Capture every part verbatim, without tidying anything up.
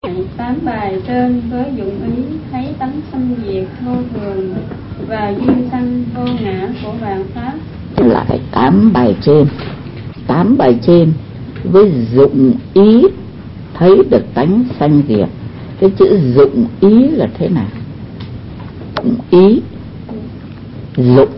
Tám bài trên với dụng ý thấy tánh sanh diệt vô thường và duyên sanh vô ngã của vạn pháp. Lại tám bài trên, tám bài trên với dụng ý thấy được tánh sanh diệt. Cái chữ dụng ý là thế nào? Dụng ý, dụng,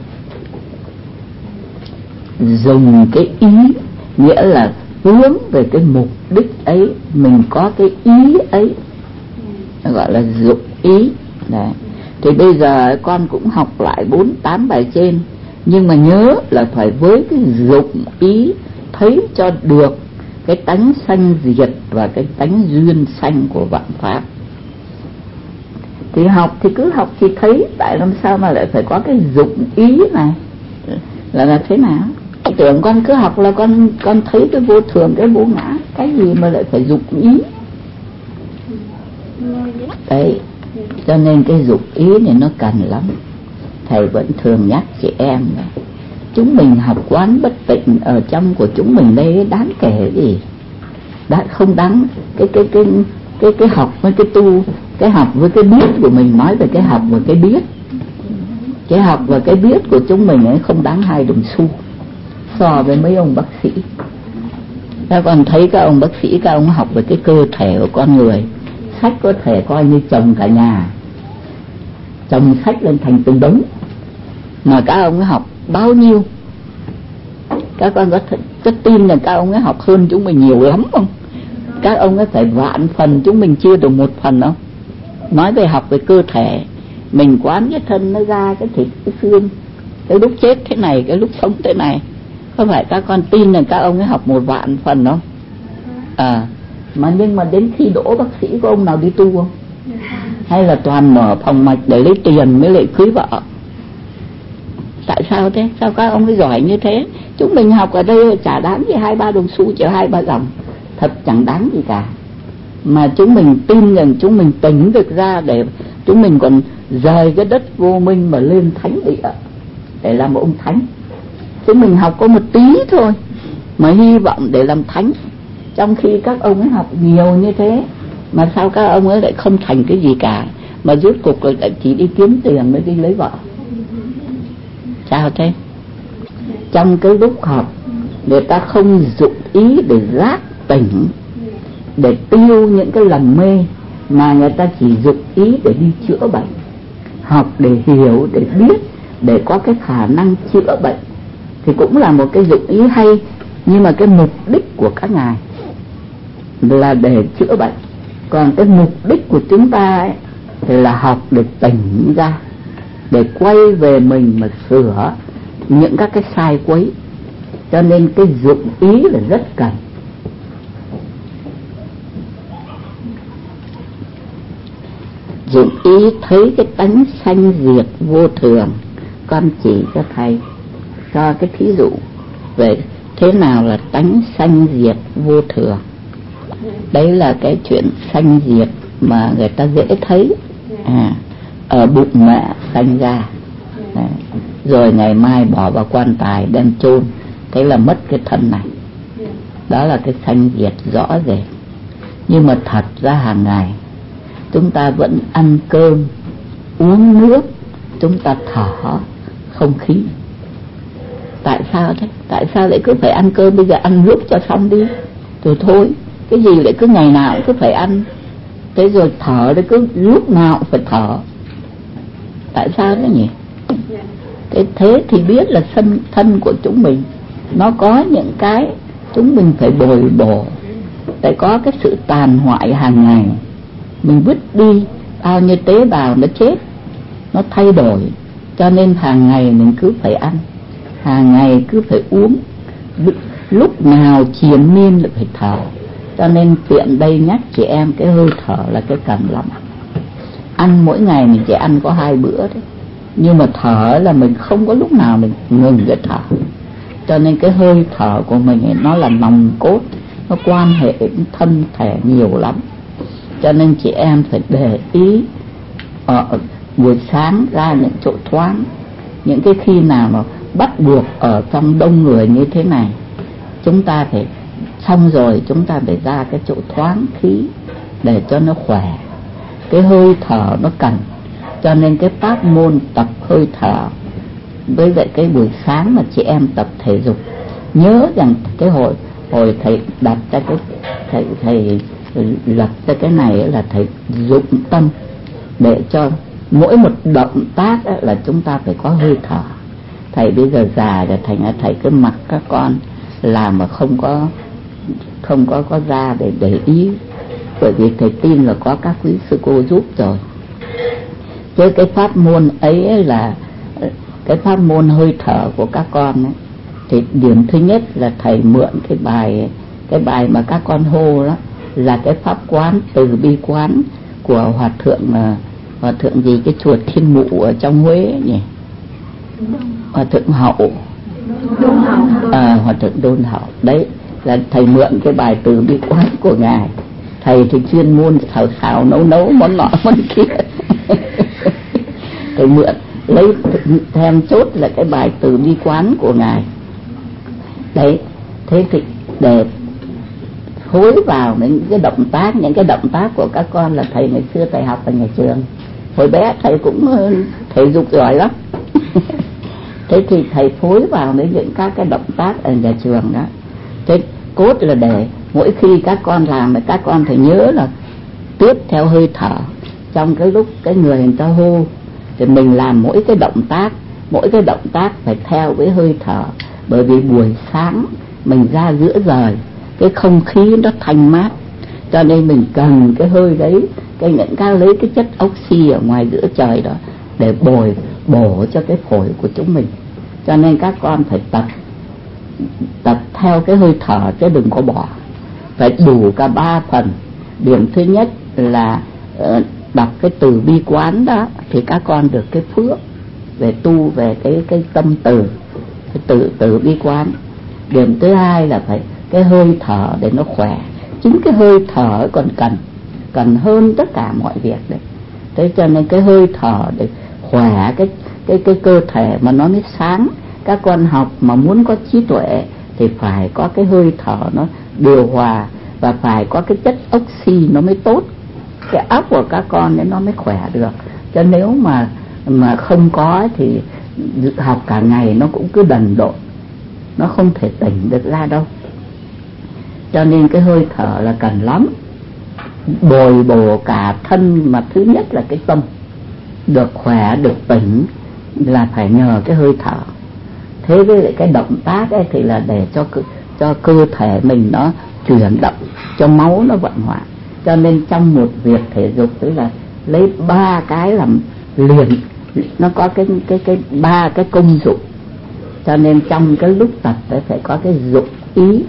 dùng cái ý, nghĩa là hướng về cái mục đích ấy, mình có cái ý ấy, gọi là dụng ý. Đấy. Thì bây giờ con cũng học lại bốn tám bài trên, nhưng mà nhớ là phải với cái dụng ý thấy cho được cái tánh sanh diệt và cái tánh duyên sanh của vạn pháp. Thì học thì cứ học thì thấy, tại làm sao mà lại phải có cái dụng ý này là là thế nào? Tưởng con cứ học là con con thấy cái vô thường, cái vô ngã, cái gì mà lại phải dụng ý? Đấy, cho nên cái dụng ý này nó cần lắm. Thầy vẫn thường nhắc chị em này, chúng mình học quán bất tịnh ở trong của chúng mình đây đáng kể gì? Đã không đáng cái cái cái cái cái học với cái tu, cái học với cái biết của mình, nói về cái học và cái biết. Cái học và cái biết của chúng mình ấy không đáng hai đồng xu so với mấy ông bác sĩ. Các con thấy các ông bác sĩ, các ông học về cái cơ thể của con người, sách có thể coi như chồng cả nhà, chồng sách lên thành từng đống, mà các ông ấy học bao nhiêu? Các con có rất tin là các ông ấy học hơn chúng mình nhiều lắm không? Các ông ấy phải vạn phần, chúng mình chưa được một phần không? Nói về học về cơ thể, mình quán cái thân nó ra cái thịt cái xương, cái lúc chết thế này, cái lúc sống thế này. Có phải các con tin là các ông ấy học một vạn phần không? À, mà nhưng mà đến khi đỗ bác sĩ có ông nào đi tu không? Hay là toàn mở phòng mạch để lấy tiền mới lại cưới vợ? Tại sao thế? Sao các ông ấy giỏi như thế? Chúng mình học ở đây chả đáng gì hai ba đồng xu, chỉ hai ba dòng, thật chẳng đáng gì cả. Mà chúng mình tin rằng chúng mình tỉnh được ra để chúng mình còn rời cái đất vô minh mà lên thánh địa để làm ông thánh. Chúng mình học có một tí thôi mà hy vọng để làm thánh, trong khi các ông ấy học nhiều như thế mà sao các ông ấy lại không thành cái gì cả, mà rốt cuộc lại chỉ đi kiếm tiền mới đi lấy vợ? Sao thế? Trong cái lúc học người ta không dụng ý để giác tỉnh, để tiêu những cái lầm mê, mà người ta chỉ dụng ý để đi chữa bệnh. Học để hiểu, để biết, để có cái khả năng chữa bệnh thì cũng là một cái dụng ý hay, nhưng mà cái mục đích của các ngài là để chữa bệnh. Còn cái mục đích của chúng ta ấy, thì là học để tỉnh ra, để quay về mình mà sửa những các cái sai quấy. Cho nên cái dụng ý là rất cần. Dụng ý thấy cái tánh sanh diệt vô thường. Con chỉ cho thầy cho cái thí dụ về thế nào là tánh sanh diệt vô thường. Đấy là cái chuyện sanh diệt mà người ta dễ thấy, à, ở bụng mẹ sanh ra, à, rồi ngày mai bỏ vào quan tài đem chôn, thế là mất cái thân này. Đó là cái sanh diệt rõ rệt. Nhưng mà thật ra hàng ngày chúng ta vẫn ăn cơm, uống nước, chúng ta thở không khí. Tại sao thế? Tại sao lại cứ phải ăn cơm, bây giờ ăn lúc cho xong đi rồi thôi? Cái gì lại cứ ngày nào cũng cứ phải ăn? Thế rồi thở đấy cứ lúc nào cũng phải thở. Tại sao thế nhỉ? Thế, thế thì biết là thân, thân của chúng mình nó có những cái chúng mình phải bồi bổ, để có cái sự tàn hoại hàng ngày. Mình vứt đi bao nhiêu tế bào nó chết, nó thay đổi. Cho nên hàng ngày mình cứ phải ăn, hàng ngày cứ phải uống, lúc nào triền miên là phải thở. Cho nên tiện đây nhắc chị em cái hơi thở là cái cần lắm. Ăn mỗi ngày mình chỉ ăn có hai bữa đấy, nhưng mà thở là mình không có lúc nào mình ngừng cái thở. Cho nên cái hơi thở của mình ấy, nó là nòng cốt, nó quan hệ đến thân thể nhiều lắm. Cho nên chị em phải để ý ở buổi sáng ra những chỗ thoáng, những cái khi nào mà bắt buộc ở trong đông người như thế này, chúng ta phải xong rồi chúng ta phải ra cái chỗ thoáng khí để cho nó khỏe. Cái hơi thở nó cần, cho nên cái pháp môn tập hơi thở với lại cái buổi sáng mà chị em tập thể dục, nhớ rằng cái hồi hồi thầy đặt ra cái thầy thầy lập ra cái này là thầy dụng tâm để cho mỗi một động tác là chúng ta phải có hơi thở. Thầy bây giờ già rồi, thành ra thầy cứ mặc các con làm mà không có không có có ra để để ý, bởi vì thầy tin là có các quý sư cô giúp rồi. Chứ cái pháp môn ấy là cái pháp môn hơi thở của các con ấy, thì điểm thứ nhất là thầy mượn cái bài cái bài mà các con hô đó là cái pháp quán từ bi quán của hòa thượng hòa thượng gì cái chùa Thiên Mụ ở trong Huế nhỉ, hòa thượng Hậu, à, hòa thượng Đôn Hậu. Đấy là thầy mượn cái bài từ bi quán của ngài. Thầy thì chuyên môn xào xào nấu nấu món nọ món kia thầy mượn lấy thêm chốt là cái bài từ bi quán của ngài. Đấy, thế thì để phối vào những cái động tác, những cái động tác của các con là thầy ngày xưa thầy học ở nhà trường, hồi bé thầy cũng thể dục giỏi lắm thế thì thầy phối vào với những các cái động tác ở nhà trường đó. Thế cốt là để mỗi khi các con làm thì các con phải nhớ là tiếp theo hơi thở. Trong cái lúc cái người người ta hô thì mình làm mỗi cái động tác, mỗi cái động tác phải theo với hơi thở. Bởi vì buổi sáng mình ra giữa trời, cái không khí nó thanh mát, cho nên mình cần cái hơi đấy, cái những cái lấy cái chất oxy ở ngoài giữa trời đó để bồi bổ cho cái phổi của chúng mình. Cho nên các con phải tập tập theo cái hơi thở chứ đừng có bỏ, phải đủ cả ba phần. Điểm thứ nhất là uh, đọc cái từ bi quán đó thì các con được cái phước về tu về cái cái tâm từ, cái từ từ bi quán. Điểm thứ hai là phải cái hơi thở để nó khỏe. Chính cái hơi thở còn cần cần hơn tất cả mọi việc đấy. Thế cho nên cái hơi thở để khỏe cái cái cái cơ thể mà nó mới sáng. Các con học mà muốn có trí tuệ thì phải có cái hơi thở nó điều hòa, và phải có cái chất oxy nó mới tốt. Cái óc của các con ấy nó mới khỏe được. Cho nếu mà mà không có thì học cả ngày nó cũng cứ đần độn, nó không thể tỉnh được ra đâu. Cho nên cái hơi thở là cần lắm, bồi bổ cả thân. Mà thứ nhất là cái tâm được khỏe, được tỉnh là phải nhờ cái hơi thở. Thế với lại cái động tác ấy thì là để cho cho cơ thể mình nó chuyển động, cho máu nó vận hoạt. Cho nên trong một việc thể dục tức là lấy ba cái làm liền, nó có cái cái cái ba cái công dụng. Cho nên trong cái lúc tập phải có cái dụng ý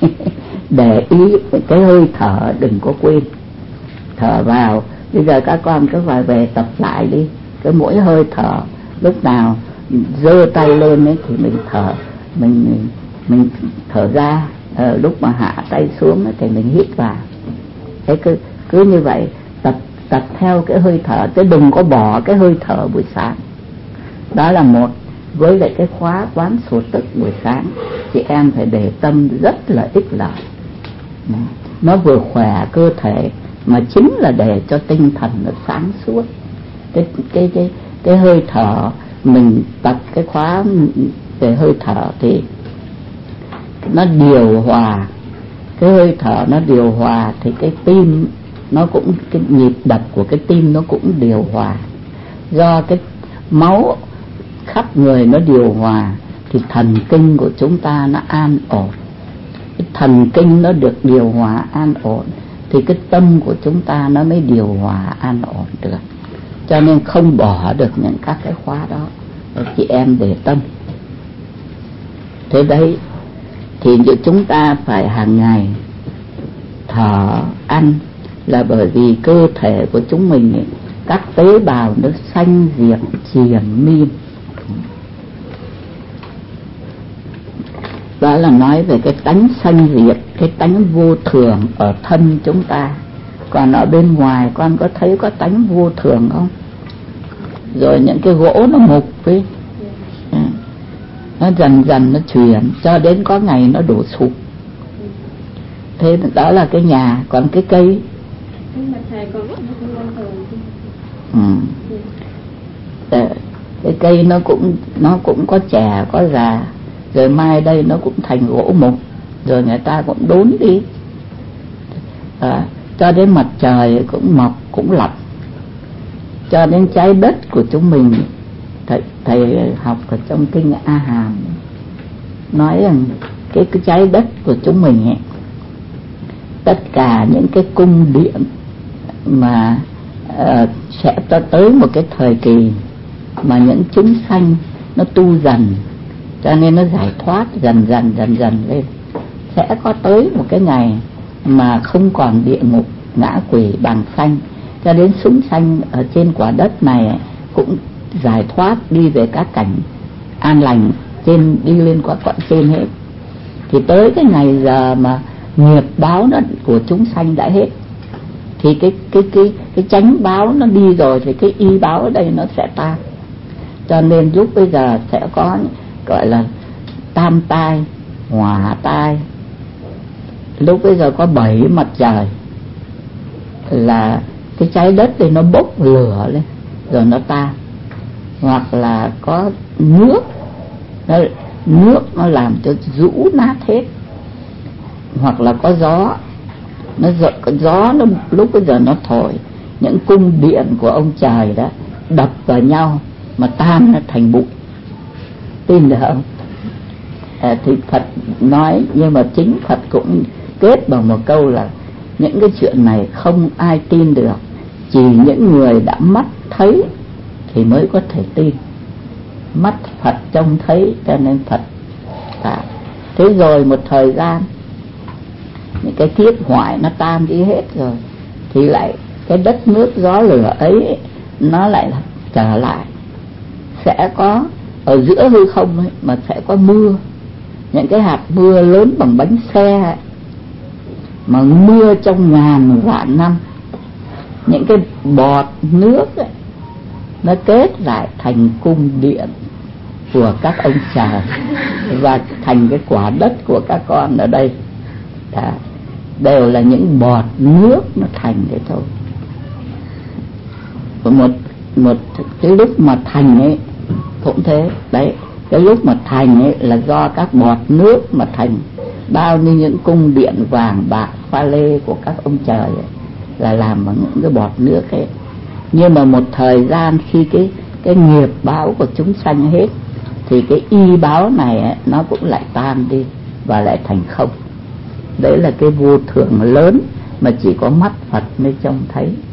để ý cái hơi thở, đừng có quên thở vào. Bây giờ các con cứ phải về tập lại đi, cái mỗi hơi thở lúc nào giơ tay lên ấy thì mình thở, mình mình, mình thở ra, ờ, lúc mà hạ tay xuống ấy thì mình hít vào. Thế cứ cứ như vậy tập tập theo cái hơi thở, chứ đừng có bỏ cái hơi thở buổi sáng. Đó là một. Với lại cái khóa quán số tức buổi sáng, chị em phải để tâm rất là ích lợi. Nó vừa khỏe cơ thể mà chính là để cho tinh thần nó sáng suốt. Cái cái cái cái hơi thở mình tập cái khóa về hơi thở thì nó điều hòa. Cái hơi thở nó điều hòa thì cái tim nó cũng, cái nhịp đập của cái tim nó cũng điều hòa. Do cái máu khắp người nó điều hòa thì thần kinh của chúng ta nó an ổn. Cái thần kinh nó được điều hòa an ổn thì cái tâm của chúng ta nó mới điều hòa an ổn được. Cho nên không bỏ được những các cái khóa đó, chị em để tâm. Thế đấy thì chúng ta phải hàng ngày thở ăn, là bởi vì cơ thể của chúng mình ấy, các tế bào nó sanh diệt triền miên. Đó là nói về cái tánh sanh diệt, cái tánh vô thường ở thân chúng ta. Còn ở bên ngoài con có thấy có tánh vô thường không? Rồi những cái gỗ nó mục ấy, nó dần dần nó chuyển cho đến có ngày nó đổ sụp. Thế đó là cái nhà. Còn cái cây thầy con nó cũng con thường. Ừ. Để, cái cây nó cũng nó cũng có chè có già, rồi mai đây nó cũng thành gỗ mục, rồi người ta cũng đốn đi, à, cho đến mặt trời cũng mọc cũng lặn, cho đến trái đất của chúng mình. Thầy, thầy học ở trong kinh A Hàm nói rằng cái, cái trái đất của chúng mình ấy, tất cả những cái cung điện mà uh, sẽ tới một cái thời kỳ mà những chúng sanh nó tu dần, cho nên nó giải thoát dần dần dần dần lên, sẽ có tới một cái ngày mà không còn địa ngục, ngã quỷ, bàng sanh, cho đến chúng sanh ở trên quả đất này cũng giải thoát đi về các cảnh an lành trên, đi lên quả cõi trên hết. Thì tới cái ngày giờ mà nghiệp báo nó của chúng sanh đã hết, thì cái cái cái cái chánh báo nó đi rồi, thì cái y báo ở đây nó sẽ tan. Cho nên lúc bây giờ sẽ có gọi là tam tai, hỏa tai. Lúc bây giờ có bảy mặt trời, là cái trái đất thì nó bốc lửa lên rồi nó tan, hoặc là có nước nó, nước nó làm cho rũ nát hết, hoặc là có gió nó gió nó lúc bây giờ nó thổi những cung điện của ông trời đó đập vào nhau mà tan nó thành bụi. Tin được không? À, thì Phật nói, nhưng mà chính Phật cũng kết bằng một câu là những cái chuyện này không ai tin được, chỉ những người đã mắt thấy thì mới có thể tin. Mắt Phật trông thấy cho nên Phật à. Thế rồi một thời gian những cái kiếp hoại nó tan đi hết rồi, thì lại cái đất nước gió lửa ấy nó lại trở lại. Sẽ có ở giữa hư không ấy, mà sẽ có mưa, những cái hạt mưa lớn bằng bánh xe ấy, mà mưa trong ngàn vạn năm. Những cái bọt nước ấy, nó kết lại thành cung điện của các ông trời và thành cái quả đất của các con ở đây. Đó, đều là những bọt nước nó thành thế thôi. Một một cái lúc mà thành ấy cũng thế đấy, cái lúc mà thành ấy là do các bọt nước mà thành. Bao nhiêu những cung điện vàng bạc pha lê của các ông trời ấy, là làm bằng những cái bọt nước ấy. Nhưng mà một thời gian khi cái cái nghiệp báo của chúng sanh hết, thì cái y báo này ấy, nó cũng lại tan đi và lại thành không. Đấy là cái vô thường lớn mà chỉ có mắt Phật mới trông thấy.